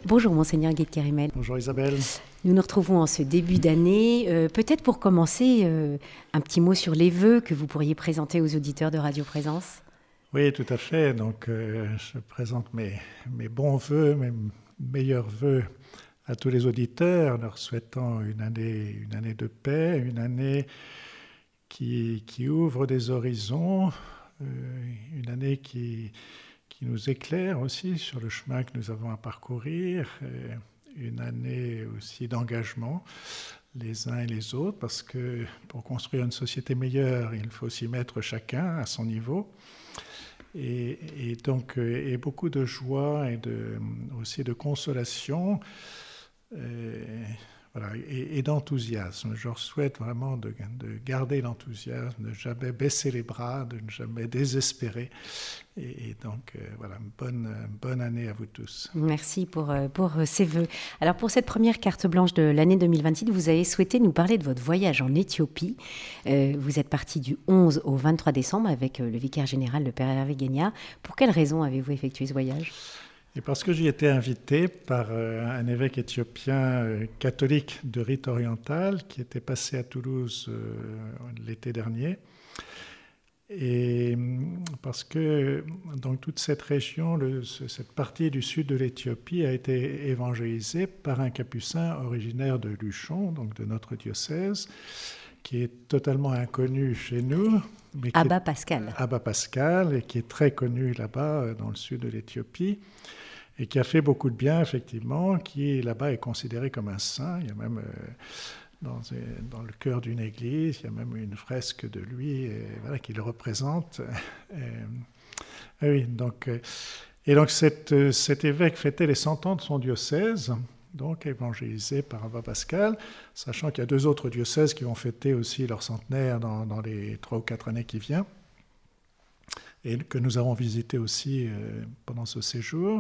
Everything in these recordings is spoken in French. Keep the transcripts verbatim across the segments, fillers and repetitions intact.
Bonjour Monseigneur Gued-Kérimel. Bonjour Isabelle. Nous nous retrouvons en ce début d'année. Euh, peut-être pour commencer, euh, un petit mot sur les vœux que vous pourriez présenter aux auditeurs de Radio Présence. Oui, tout à fait. Donc, euh, je présente mes, mes bons vœux, mes meilleurs vœux à tous les auditeurs, leur souhaitant une année, une année de paix, une année qui, qui ouvre des horizons, euh, une année qui... qui nous éclaire aussi sur le chemin que nous avons à parcourir, une année aussi d'engagement les uns et les autres, parce que pour construire une société meilleure, il faut s'y mettre chacun à son niveau. Et, et donc, et beaucoup de joie et de, aussi de consolation et, voilà, et, et d'enthousiasme. Je leur souhaite vraiment de, de garder l'enthousiasme, de ne jamais baisser les bras, de ne jamais désespérer. Et, et donc, euh, voilà, une bonne, bonne année à vous tous. Merci pour, pour ces vœux. Alors, pour cette première carte blanche de l'année deux mille vingt-six, vous avez souhaité nous parler de votre voyage en Éthiopie. Euh, vous êtes parti du onze au vingt-trois décembre avec le vicaire général, le Père Hervé Guénia. Pour quelle raison avez-vous effectué ce voyage ? Et parce que j'y étais invité par euh, un évêque éthiopien euh, catholique de rite oriental qui était passé à Toulouse euh, l'été dernier. Et parce que donc, toute cette région, le, cette partie du sud de l'Éthiopie a été évangélisée par un capucin originaire de Luchon, donc de notre diocèse, qui est totalement inconnu chez nous. Mais Abba Pascal. Abba Pascal, et qui est très connu là-bas dans le sud de l'Éthiopie, et qui a fait beaucoup de bien, effectivement, qui là-bas est considéré comme un saint. Il y a même... Euh, Dans, dans le cœur d'une église, il y a même une fresque de lui et, voilà, qui le représente. Et, et oui, donc, et donc cette, cet évêque fêtait les cent ans de son diocèse, donc évangélisé par Abba Pascal, sachant qu'il y a deux autres diocèses qui vont fêter aussi leur centenaire dans, dans les trois ou quatre années qui viennent, et que nous avons visité aussi euh, pendant ce séjour.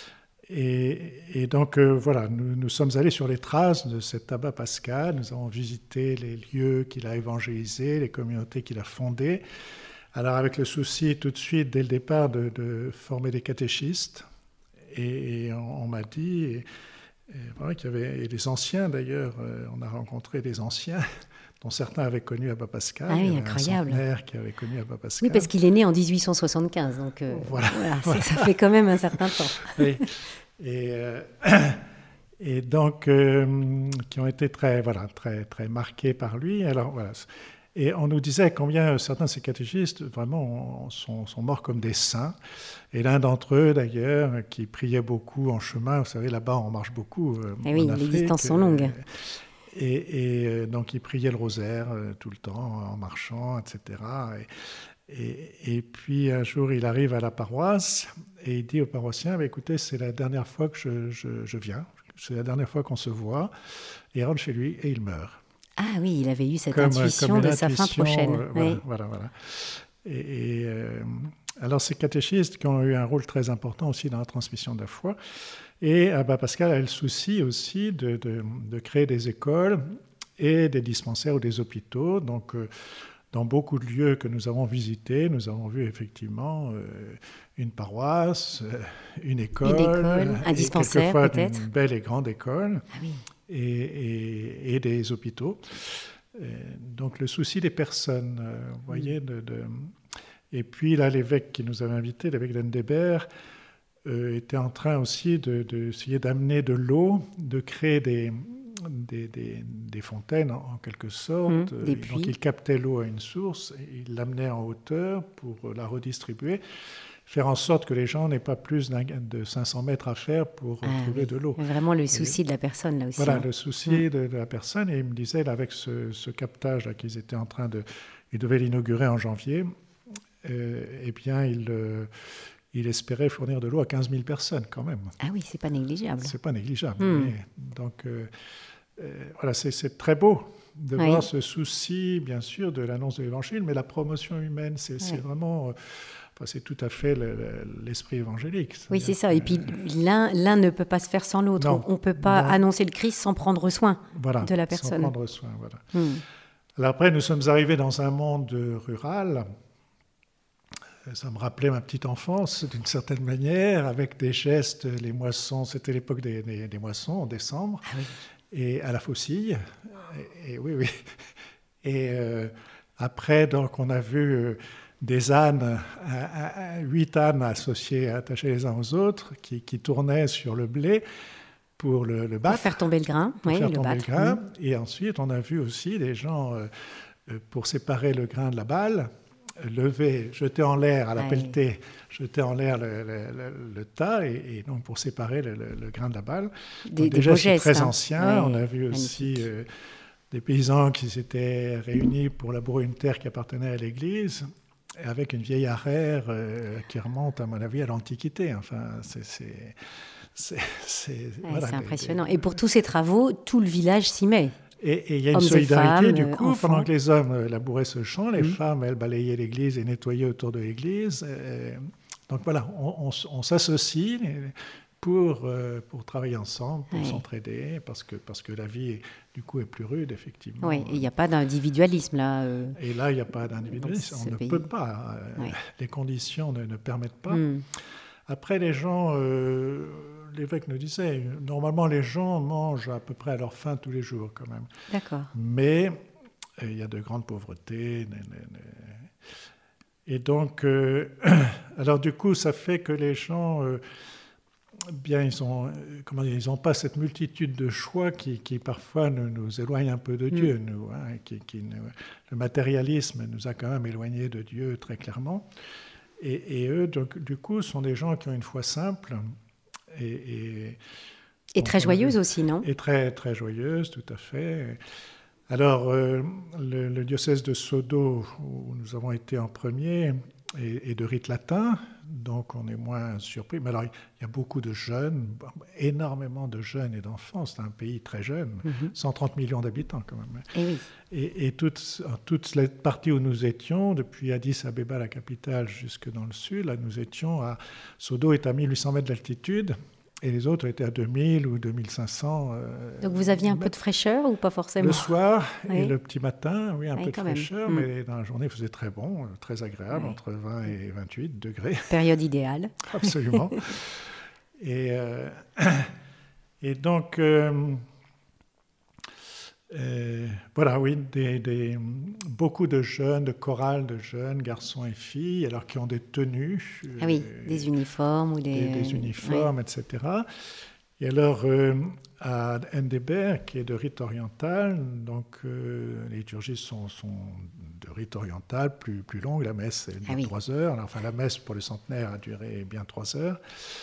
Et, et donc, euh, voilà, nous, nous sommes allés sur les traces de cet Abba Pascal. Nous avons visité les lieux qu'il a évangélisés, les communautés qu'il a fondées. Alors, avec le souci tout de suite, dès le départ, de, de former des catéchistes. Et, et on, on m'a dit, et, et voilà, qu'il y avait et les anciens d'ailleurs, euh, on a rencontré des anciens, dont certains avaient connu Abba Pascal. Ah oui, il y avait incroyable. Un centenaire qui avait connu Abba Pascal. Oui, parce qu'il est né en dix-huit cent soixante-quinze, donc euh, voilà. voilà, ça, ça fait quand même un certain temps. Oui. Et, euh, et donc, euh, qui ont été très, voilà, très, très marqués par lui. Alors, voilà. Et on nous disait combien certains de ces catéchistes, vraiment, sont, sont morts comme des saints. Et l'un d'entre eux, d'ailleurs, qui priait beaucoup en chemin, vous savez, là-bas, on marche beaucoup euh, et oui, en Afrique. Les distances sont longues. Et, et donc, il priait le rosaire euh, tout le temps, en marchant, et cetera. Et, Et, et puis un jour, il arrive à la paroisse et il dit aux paroissiens, bah, écoutez, c'est la dernière fois que je, je, je viens, c'est la dernière fois qu'on se voit. Et il rentre chez lui et il meurt. Ah oui, il avait eu cette comme, intuition comme de intuition, sa fin prochaine. Euh, voilà, oui. voilà, voilà. Et, et euh, alors, ces catéchistes qui ont eu un rôle très important aussi dans la transmission de la foi. Et Abba Pascal a le souci aussi de, de, de créer des écoles et des dispensaires ou des hôpitaux. Donc, euh, dans beaucoup de lieux que nous avons visités, nous avons vu effectivement euh, une paroisse, euh, une école, une école un dispensaire peut-être. Une belle et grande école, ah oui. et, et, et des hôpitaux. Et donc le souci des personnes, euh, vous voyez. Mm. De, de... Et puis là, l'évêque qui nous avait invités, l'évêque d'Endebert, euh, était en train aussi de, de essayer d'amener de l'eau, de créer des... Des, des, des fontaines en, en quelque sorte. Mmh, des donc il captait l'eau à une source, et il l'amenait en hauteur pour la redistribuer, faire en sorte que les gens n'aient pas plus de cinq cents mètres à faire pour ah, trouver oui. de l'eau. Vraiment le souci et, de la personne là aussi. Voilà, hein. le souci mmh. de, de la personne. Et il me disait, là, avec ce, ce captage là, qu'ils étaient en train de... Ils devaient l'inaugurer en janvier. Euh, eh bien, il... Euh, Il espérait fournir de l'eau à quinze mille personnes, quand même. Ah oui, c'est pas négligeable. C'est pas négligeable. Mm. Mais, donc, euh, euh, voilà, c'est, c'est très beau de oui. voir ce souci, bien sûr, de l'annonce de l'Évangile, mais la promotion humaine, c'est, oui. c'est vraiment... Euh, enfin, c'est tout à fait le, le, l'esprit évangélique. Oui, c'est ça. Et puis, l'un, l'un ne peut pas se faire sans l'autre. Non, on ne peut pas non. annoncer le Christ sans prendre soin voilà, de la personne. Sans prendre soin, voilà. Mm. Alors après, nous sommes arrivés dans un monde rural... ça me rappelait ma petite enfance, d'une certaine manière, avec des gestes, les moissons, c'était l'époque des, des, des moissons, en décembre, Ah oui. et à la faucille. Et, et oui, oui. Et euh, après, donc, on a vu euh, des ânes, à, à, huit ânes associés, attachés les uns aux autres, qui, qui tournaient sur le blé pour le, le battre. Pour faire tomber le grain. Pour oui, faire le tomber battre. le grain. Mmh. Et ensuite, on a vu aussi des gens, euh, pour séparer le grain de la balle, lever, jeter en l'air à la Ah, pelletée, jeter en l'air le, le, le, le tas, et, et donc pour séparer le, le, le grain de la balle. Des, donc, des déjà, beaux c'est gestes, très hein. ancien. Ouais, on a vu aussi euh, des paysans qui s'étaient réunis pour labourer une terre qui appartenait à l'église, avec une vieille arère euh, qui remonte, à mon avis, à l'Antiquité. Enfin, c'est... c'est, c'est, c'est, ouais, voilà, c'est des, impressionnant. des... Et pour tous ces travaux, tout le village s'y met. Et il y a une hommes solidarité, femmes, du coup, enfants. pendant que les hommes labouraient ce champ, les mmh. femmes, elles, balayaient l'église et nettoyaient autour de l'église. Et donc voilà, on, on, on s'associe pour, pour travailler ensemble, pour ouais. s'entraider, parce que, parce que la vie, du coup, est plus rude, effectivement. Oui, il n'y a pas d'individualisme, là. Euh... Et là, il n'y a pas d'individualisme. On ne pays. peut pas. Ouais. Les conditions ne, ne permettent pas. Mmh. Après, les gens... Euh, l'évêque nous disait, normalement les gens mangent à peu près à leur faim tous les jours quand même. D'accord. Mais il y a de grandes pauvretés. Et donc, euh, alors du coup, ça fait que les gens, euh, bien, ils ont, comment dire, ils n'ont pas cette multitude de choix qui, qui parfois nous, nous éloigne un peu de Dieu. Mm. Nous, hein, qui, qui nous, le matérialisme nous a quand même éloignés de Dieu très clairement. Et, et eux, donc, du coup, sont des gens qui ont une foi simple. Et, et, et très joyeuse aussi, non? Et très, très joyeuse, tout à fait. Alors, euh, le, le diocèse de Sodo, où nous avons été en premier, est, est de rite latin, donc on est moins surpris. Mais alors, il y a beaucoup de jeunes, énormément de jeunes et d'enfants. C'est un pays très jeune, mm-hmm. cent trente millions d'habitants quand même. Et, oui. et, et toutes, toutes les parties où nous étions, depuis Addis Abeba, la capitale, jusque dans le sud, là, nous étions à... Sodo est à mille huit cents mètres d'altitude, et les autres étaient à deux mille ou deux mille cinq cents. Euh, Donc vous aviez un peu de fraîcheur ou pas forcément? Le soir oui. et le petit matin, oui, un oui, peu de fraîcheur, même. mais dans la journée, il faisait très bon, très agréable, oui. entre vingt et vingt-huit degrés. Période idéale. Absolument. et, euh, et donc, euh, euh, voilà, oui, des, des, beaucoup de jeunes, de chorales de jeunes, garçons et filles, alors qui ont des tenues. Ah oui, euh, des uniformes ou des... Des, des uniformes, oui. et cetera. Et alors, euh, à Ndébert, qui est de rite oriental, donc euh, les liturgies sont, sont de rite oriental, plus, plus longues, la messe elle dure ah oui. trois heures, enfin la messe pour le centenaire a duré bien trois heures,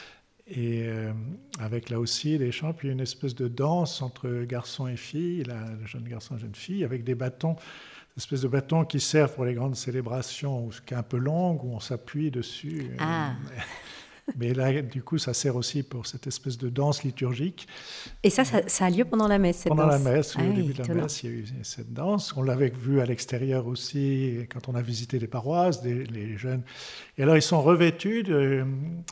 et euh, avec là aussi des chants, puis une espèce de danse entre garçons et filles, là, jeune garçon et jeune fille, avec des bâtons, une espèce de bâtons qui servent pour les grandes célébrations, qui est un peu longue, où on s'appuie dessus. Ah. Mais là, du coup, ça sert aussi pour cette espèce de danse liturgique. Et ça, ça, ça a lieu pendant la messe, cette pendant danse? Pendant la messe, oui, ah, au début oui, de la étonnant. messe, il y a eu cette danse. On l'avait vue à l'extérieur aussi, quand on a visité les paroisses, des, les jeunes. Et alors, ils sont revêtus de,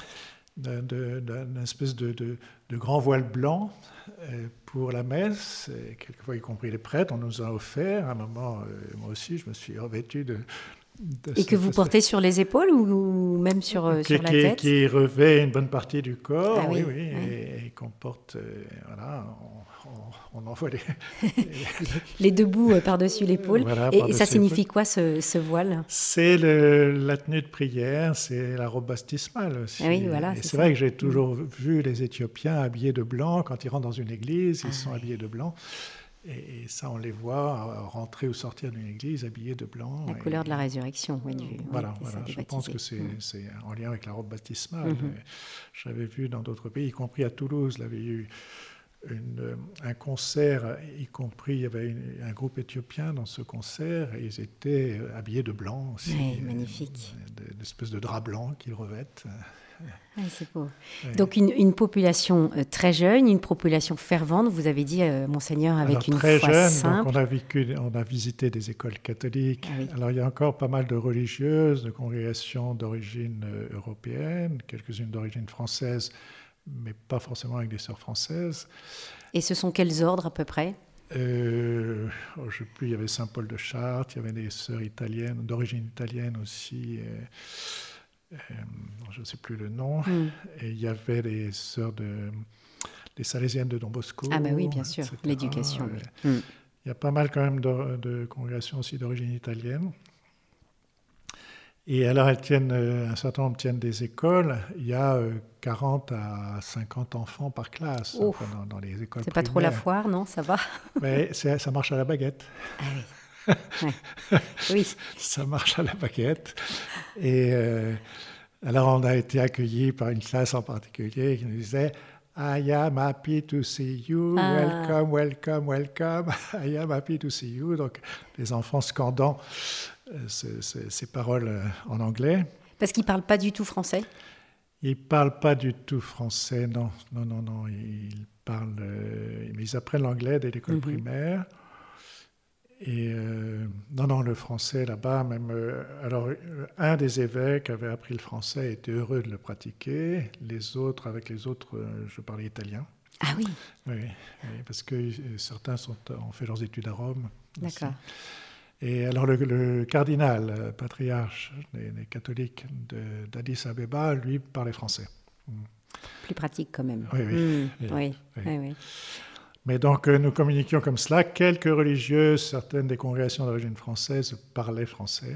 de, de, d'une espèce de, de, de grand voile blanc pour la messe, et quelquefois, y compris les prêtres. On nous a offert, à un moment, moi aussi, je me suis revêtu de... Et que vous portez sur les épaules ou même sur, euh, qui, sur la qui, tête? Qui revêt une bonne partie du corps, ah, oui, oui, oui, oui. Et, et qu'on porte, euh, voilà, on, on, on envoie les... les deux bouts euh, par-dessus l'épaule. Voilà, et, par et ça signifie quoi, ce, ce voile? C'est le, la tenue de prière, c'est la robe baptismale aussi. Ah oui, voilà, et c'est c'est ça. vrai que j'ai toujours mmh. vu les Éthiopiens habillés de blanc. Quand ils rentrent dans une église, ils ah, sont oui. habillés de blanc. Et ça, on les voit rentrer ou sortir d'une église habillés de blanc. La et... couleur de la résurrection, oui. Du... Voilà, oui, voilà. je pense que c'est, mmh. c'est en lien avec la robe baptismale. Mmh. J'avais vu dans d'autres pays, y compris à Toulouse, il y avait eu une, un concert, y compris, il y avait une, un groupe éthiopien dans ce concert, et ils étaient habillés de blanc aussi. Oui, magnifique. Une espèce de drap blanc qu'ils revêtent. Oui, c'est beau. Oui. Donc une, une population euh, très jeune, une population fervente, vous avez dit, euh, Monseigneur, avec Alors, une très foi jeune, simple. Donc on, a vécu, on a visité des écoles catholiques. Ah oui. Alors il y a encore pas mal de religieuses, de congrégations d'origine euh, européenne, quelques-unes d'origine française, mais pas forcément avec des sœurs françaises. Et ce sont quels ordres à peu près? euh, oh, Je ne sais plus, il y avait Saint-Paul de Chartres, il y avait des sœurs italiennes, d'origine italienne aussi. Euh, euh, je ne sais plus le nom, mm. et il y avait les sœurs de, les Salésiennes de Don Bosco. Ah ben oui, bien sûr, et cetera. l'éducation. Oui. Euh, Mm. Il y a pas mal quand même de, de congrégations aussi d'origine italienne. Et alors, elles tiennent, un certain nombre tiennent des écoles. Il y a quarante à cinquante enfants par classe Oh, enfin, dans, dans les écoles c'est primaires. pas trop la foire, non? Ça va? Mais ça marche à la baguette. Ah oui. Ouais. Oui. Ça marche à la baguette. Et euh, alors, on a été accueillis par une classe en particulier qui nous disait I am happy to see you, ah. welcome, welcome, welcome, I am happy to see you. Donc, les enfants scandant Ces, ces, ces paroles en anglais. Parce qu'ils ne parlent pas du tout français? Ils ne parlent pas du tout français, non. Non, non, non. Ils parlent... Euh, mais ils apprennent l'anglais dès l'école mm-hmm. primaire. Et euh, non, non, le français là-bas, même... Euh, alors, un des évêques avait appris le français et était heureux de le pratiquer. Les autres, avec les autres, euh, je parlais italien. Ah oui? Oui, oui, parce que certains sont, ont fait leurs études à Rome. D'accord. Aussi. Et alors le, le cardinal, le patriarche des, des catholiques de, d'Addis Abeba, lui, parlait français. Plus pratique quand même. Oui, oui. Mmh, oui, oui, oui. oui, oui. Mais donc nous communiquions comme cela. Quelques religieuses, certaines des congrégations d'origine française parlaient français.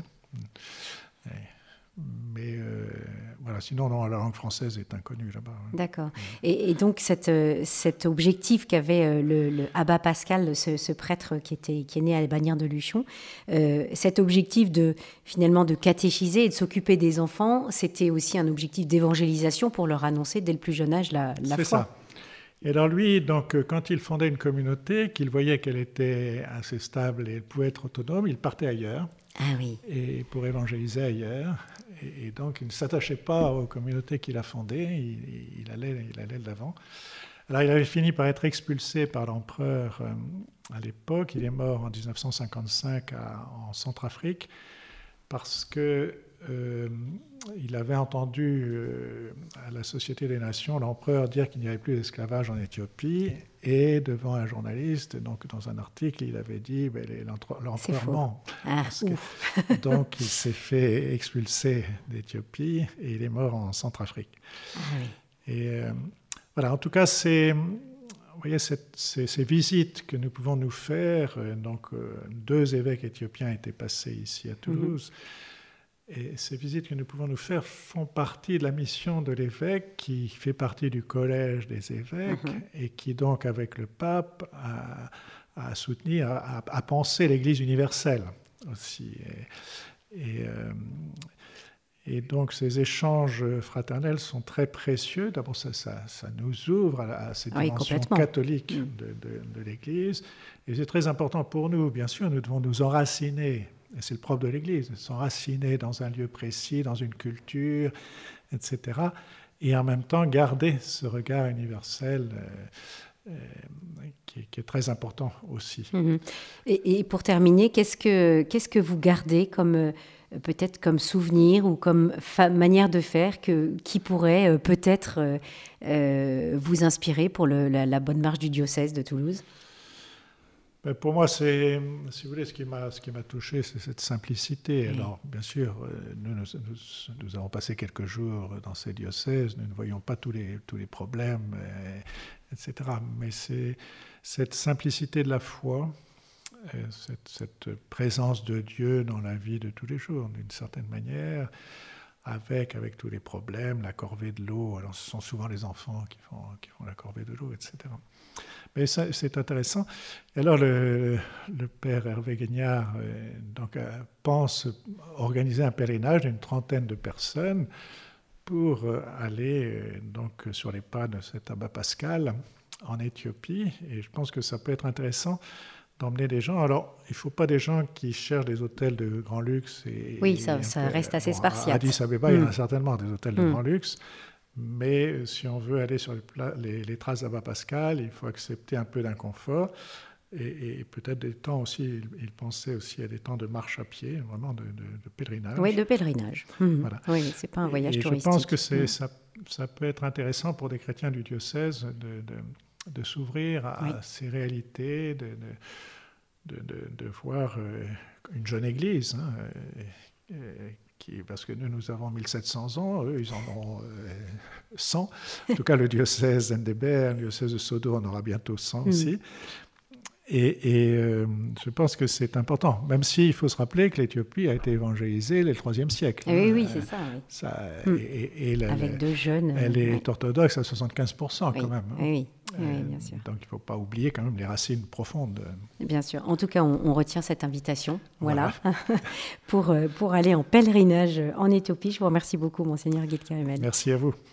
Et, mais euh, voilà, sinon, non, la langue française est inconnue là-bas. D'accord. Et, et donc, cette, cet objectif qu'avait le, le Abbat Pascal, ce, ce prêtre qui, était, qui est né à Bagnères de Luchon, euh, cet objectif de, finalement, de catéchiser et de s'occuper des enfants, c'était aussi un objectif d'évangélisation pour leur annoncer dès le plus jeune âge la, la C'est foi. Ça. Et alors lui, donc, quand il fondait une communauté, qu'il voyait qu'elle était assez stable et elle pouvait être autonome, il partait ailleurs. Ah oui. Et pour évangéliser ailleurs. Et, et donc, il ne s'attachait pas aux communautés qu'il a fondées, il, il, allait, il allait de l'avant. Alors, il avait fini par être expulsé par l'empereur euh, à l'époque. Il est mort en dix-neuf cent cinquante-cinq à, en Centrafrique parce que euh, il avait entendu euh, à la Société des Nations l'empereur dire qu'il n'y avait plus d'esclavage en Éthiopie. Et devant un journaliste, donc dans un article, il avait dit ben, l'empereur ment. Ah, que, donc il s'est fait expulser d'Éthiopie et il est mort en Centrafrique. Ah, oui. Et euh, voilà, en tout cas, c'est, vous voyez, cette, ces, ces visites que nous pouvons nous faire, euh, donc euh, deux évêques éthiopiens étaient passés ici à Toulouse. Mm-hmm. Et ces visites que nous pouvons nous faire font partie de la mission de l'évêque qui fait partie du collège des évêques mmh. et qui donc avec le pape a, a soutenu, a, a pensé l'Église universelle aussi. Et, et, euh, et donc ces échanges fraternels sont très précieux. D'abord ça, ça, ça nous ouvre à, à cette dimension oui, catholique mmh. de, de, de l'Église. Et c'est très important pour nous, bien sûr, nous devons nous enraciner. Et c'est le propre de l'Église, s'enraciner dans un lieu précis, dans une culture, et cetera. Et en même temps, garder ce regard universel euh, euh, qui, qui est très important aussi. Mmh. Et, et pour terminer, qu'est-ce que, qu'est-ce que vous gardez comme, euh, peut-être comme souvenir ou comme fa- manière de faire que, qui pourrait euh, peut-être euh, euh, vous inspirer pour le, la, la bonne marche du diocèse de Toulouse ? Mais pour moi, c'est, si vous voulez, ce qui m'a, ce qui m'a touché, c'est cette simplicité. Oui. Alors, bien sûr, nous, nous, nous, nous avons passé quelques jours dans ces diocèses, nous ne voyons pas tous les, tous les problèmes, et, et cetera. Mais c'est cette simplicité de la foi, cette, cette présence de Dieu dans la vie de tous les jours, d'une certaine manière, avec, avec tous les problèmes, la corvée de l'eau. Alors, ce sont souvent les enfants qui font, qui font la corvée de l'eau, et cetera. Mais ça, c'est intéressant. Et alors, le, le père Hervé Guignard euh, donc, euh, pense organiser un pèlerinage d'une trentaine de personnes pour euh, aller euh, donc, sur les pas de cet abbat Pascal en Éthiopie. Et je pense que ça peut être intéressant d'emmener des gens. Alors, il ne faut pas des gens qui cherchent des hôtels de grand luxe. Et, oui, ça, et ça peu, reste assez bon, spartiate. À Addis Abeba, mm. il y en a certainement des hôtels de mm. grand luxe. Mais si on veut aller sur les, les, les traces d'Abbat Pascal, il faut accepter un peu d'inconfort et, et peut-être des temps aussi, il, il pensait aussi à des temps de marche à pied, vraiment de, de, de pèlerinage. Oui, de pèlerinage. Mmh. Voilà. Oui, c'est pas un voyage et, et touristique. Je pense que c'est, mmh. ça, ça peut être intéressant pour des chrétiens du diocèse de, de, de s'ouvrir à, oui. à ces réalités, de, de, de, de, de voir une jeune église, hein, qui, parce que nous, nous avons mille sept cents ans, eux, ils en ont euh, cent. En tout cas, le diocèse d'Ndébert, le diocèse de Sodo en aura bientôt cent mmh. aussi. Et, et euh, je pense que c'est important, même s'il faut se rappeler que l'Éthiopie a été évangélisée le troisième siècle. Oui, hein, oui, c'est ça. Oui. ça mm. et, et la, Avec deux jeunes. Elle est oui. orthodoxe à soixante-quinze pour cent oui. quand même. Hein. Oui, oui, euh, bien sûr. Donc il ne faut pas oublier quand même les racines profondes. Bien sûr. En tout cas, on, on retient cette invitation, voilà, voilà. pour, pour aller en pèlerinage en Éthiopie. Je vous remercie beaucoup, Monseigneur Guy de Kerimel. Merci à vous.